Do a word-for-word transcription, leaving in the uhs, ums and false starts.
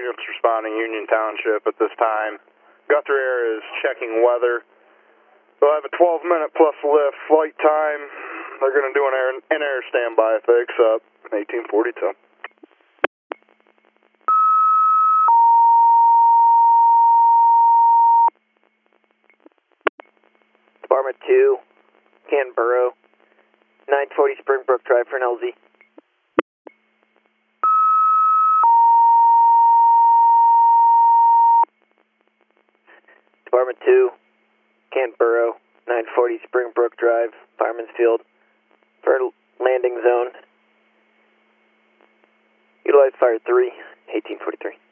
units responding Union Township at this time. Guthrie Air is checking weather. They'll have a twelve minute plus lift flight time. They're going to do an air, an air standby if they accept. eighteen forty-two. Department two, Canberra, nine forty Springbrook Drive for an L Z. Department two, Canberra, nine forty Springbrook Drive, Fireman's Field, for landing zone. Utilize fire three, eighteen forty-three.